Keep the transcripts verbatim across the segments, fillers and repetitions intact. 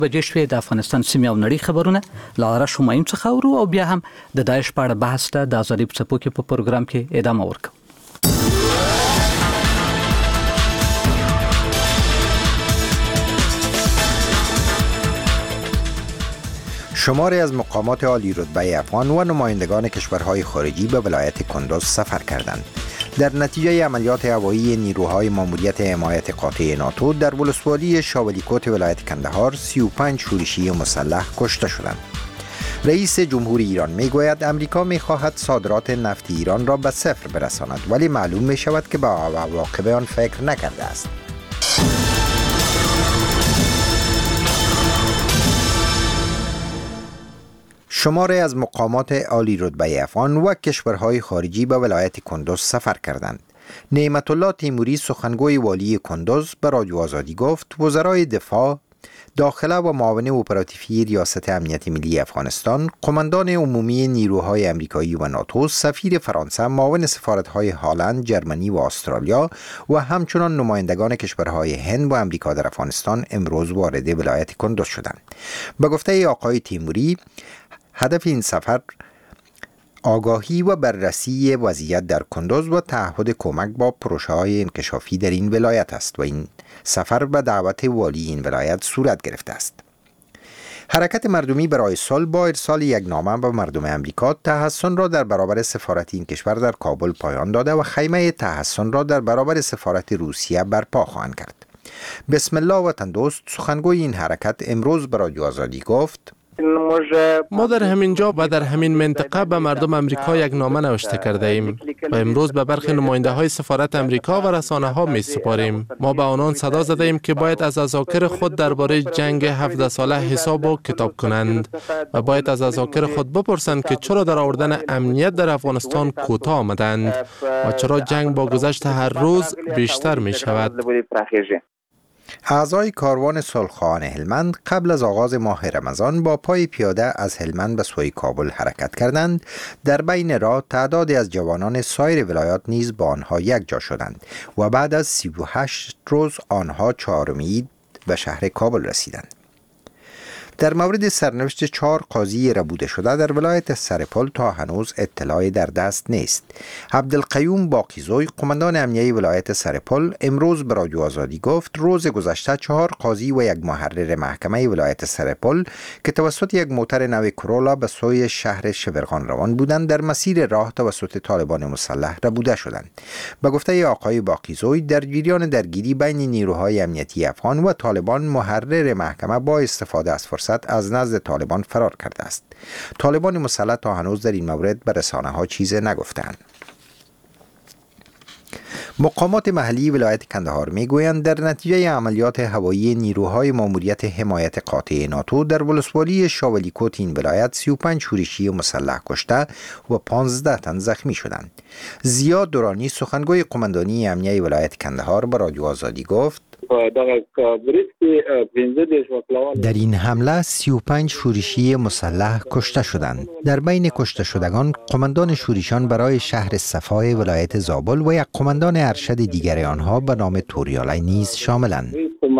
بجې شوې د افغانستان سیمې او نړۍ خبرونه لاره شمایم څخه اورو او بیا هم د داعش په اړه بحث ته د ازادي په څپو کې په پروګرام کې ادامه ورکوو. شماری از مقامات عالی رتبه افغان و نمایندگان کشورهای خارجی به ولایت کندوز سفر کردند. در نتیجه عملیات هوایی نیروهای ماموریت حمایت قاطع ناتو در ولسوالی شاولیکوت ولایت کندهار سی و پنج شورشی مسلح کشته شدند. رئیس جمهور ایران میگوید امریکا میخواهد صادرات نفت ایران را به صفر برساند، ولی معلوم میشود که به عواقب آن فکر نکرده است. شماری از مقامات عالی رتبه افغان و کشورهای خارجی به ولایت کندوز سفر کردند. نعمت الله تیموری سخنگوی والی کندوز به رادیو آزادی گفت وزرای دفاع، داخله و معاون اپراتیفی ریاست امنیت ملی افغانستان، قماندان عمومی نیروهای امریکایی و ناتو، سفیر فرانسه، معاون سفارت‌های هلند، جرمنی و استرالیا و همچنان نمایندگان کشورهای هند و امریکا در افغانستان امروز وارد ولایت کندوز شدند. به گفته آقای تیموری، هدف این سفر آگاهی و بررسی وضعیت در کندوز و تعهد کمک با پروژه‌های انکشافی در این ولایت است و این سفر به دعوت والی این ولایت صورت گرفته است. حرکت مردمی برای صلح با ارسال یک نامه به مردم امریکا تحصن را در برابر سفارت این کشور در کابل پایان داده و خیمه تحصن را در برابر سفارت روسیه برپا خواهند کرد. بسم الله وطن دوست سخنگوی این حرکت امروز به رادیو آزادی گفت ما در همین جا و در همین منطقه به مردم امریکا یک نامه نوشته کرده ایم و امروز به برخی نماینده های سفارت امریکا و رسانه ها می سپاریم. ما به آنان صدا زده ایم که باید از اذاکر خود درباره جنگ هفده ساله حساب و کتاب کنند و باید از اذاکر خود بپرسند که چرا در آوردن امنیت در افغانستان کوتاه آمدند و چرا جنگ با گذشت هر روز بیشتر می شود. اعضای کاروان صلح‌خواهان هلمند قبل از آغاز ماه رمضان با پای پیاده از هلمند به سوی کابل حرکت کردند. در بین راه تعدادی از جوانان سایر ولایات نیز با آنها یک جا شدند و بعد از سی و هشت روز آنها چهارم عید به شهر کابل رسیدند. در مورد سرنوشت چهار قاضی ربوده شده در ولایت سرپل تا هنوز اطلاعی در دست نیست. عبدالقیوم باقیزوی قماندان امنیه ولایت سرپل امروز به رادیو آزادی گفت روز گذشته چهار قاضی و یک محرر محکمه ولایت سرپل که توسط یک موتر نو کرولا به سوی شهر شبرغان روان بودند در مسیر راه توسط طالبان مسلح ربوده شدند. به گفته آقای باقیزوی در جریان درگیری بین نیروهای امنیتی افغان و طالبان محرر محکمه با استفاده از فرصت از نزد طالبان فرار کرده است. طالبان مسلح تا هنوز در این مورد به رسانه ها چیزی نگفتند. مقامات محلی ولایت کندهار میگویند در نتیجه عملیات هوایی نیروهای ماموریت حمایت قاطع ناتو در ولسوالی شاولیکوت این ولایت سی و پنج شورشی مسلح کشته و پانزده تن زخمی شدند. زیاد دورانی سخنگوی قماندانی امنیه ولایت کندهار به رادیو آزادی گفت در این حمله سی و پنج شورشی مسلح کشته شدند. در بین کشته شدگان قماندان شورشان برای شهر صفای ولایت زابل و یک قماندان ارشد دیگر آنها به نام توریالی نیز شاملند.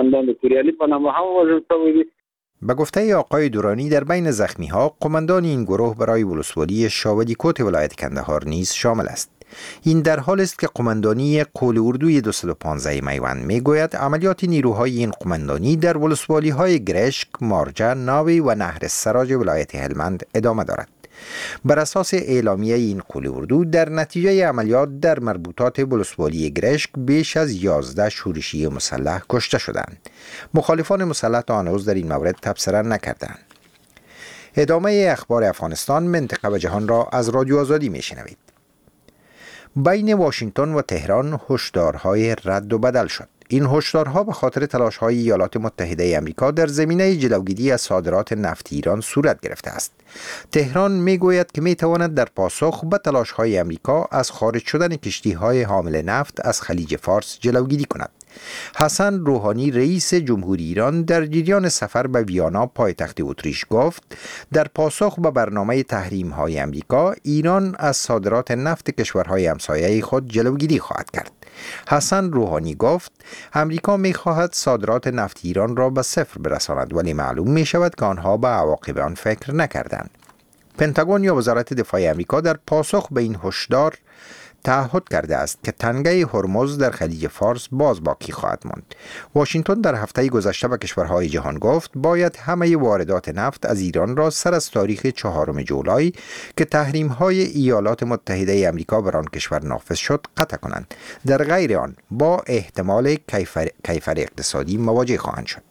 به گفته آقای دورانی در بین زخمی ها قماندان این گروه برای ولسوالی شاولیکوت ولایت کندهار نیز شامل است. این در حال است که قماندانی قول اردوی دویست و پانزده میوند میگوید عملیات نیروهای این قماندانی در ولسوالی های گرشک، مارجه، ناوی و نهر سراج ولایت هلمند ادامه دارد. بر اساس اعلامیه این قول اردو در نتیجه عملیات در مربوطات ولسوالی گرشک بیش از یازده شورشی مسلح کشته شدند. مخالفان مسلح تا هنوز در این مورد تبصره نکردند. ادامه اخبار افغانستان، منطقه و جهان را از رادیو آزادی میشنوید. بین واشنگتن و تهران هشدارهای رد و بدل شد. این هشدارها به خاطر تلاش‌های ایالات متحده آمریکا در زمینه جلوگیری از صادرات نفت ایران صورت گرفته است. تهران میگوید که میتواند در پاسخ به تلاش‌های آمریکا از خارج شدن کشتی‌های حامل نفت از خلیج فارس جلوگیری کند. حسن روحانی رئیس جمهوری ایران در جریان سفر به ویانا پایتخت اتریش گفت در پاسخ به برنامه تحریم‌های آمریکا ایران از صادرات نفت کشورهای همسایه خود جلوگیری خواهد کرد. حسن روحانی گفت امریکا می خواهد صادرات نفت ایران را به صفر برساند، ولی معلوم می شود که آنها به عواقب آن فکر نکردند. پنتاگون یا وزارت دفاع امریکا در پاسخ به این هشدار تعهد کرده است که تنگه هرمز در خلیج فارس باز باقی خواهد ماند. واشنگتن در هفته گذشته به کشورهای جهان گفت باید همه واردات نفت از ایران را سر از تاریخ چهارم جولای که تحریم‌های ایالات متحده آمریکا بر آن کشور نافذ شد قطع کنند. در غیر آن با احتمال کیفر, کیفر اقتصادی مواجه خواهند شد.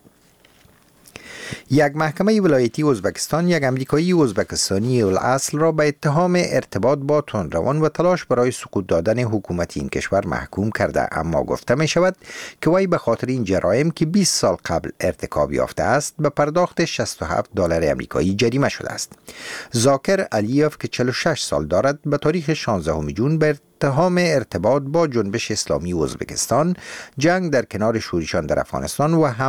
یک محکمه ولایتی ازبکستان یک امریکایی ازبکستانی الاصل را به اتهام ارتباط با تندروان و تلاش برای سقوط دادن حکومت این کشور محکوم کرده، اما گفته می شود که وی به خاطر این جرایم که بیست سال قبل ارتکاب یافته است به پرداخت شصت و هفت دلار امریکایی جریمه شده است. زاکر علیوف که چهل و شش سال دارد به تاریخ شانزدهم ژوئن به اتهام ارتباط با جنبش اسلامی ازبکستان، جنگ در کنار شوریشان در افغانستان و هم